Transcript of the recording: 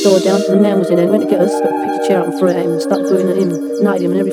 door down, and the man was in there. He went to get us, picked a chair up and threw it at him, and started doing it, him, nutted him and everything.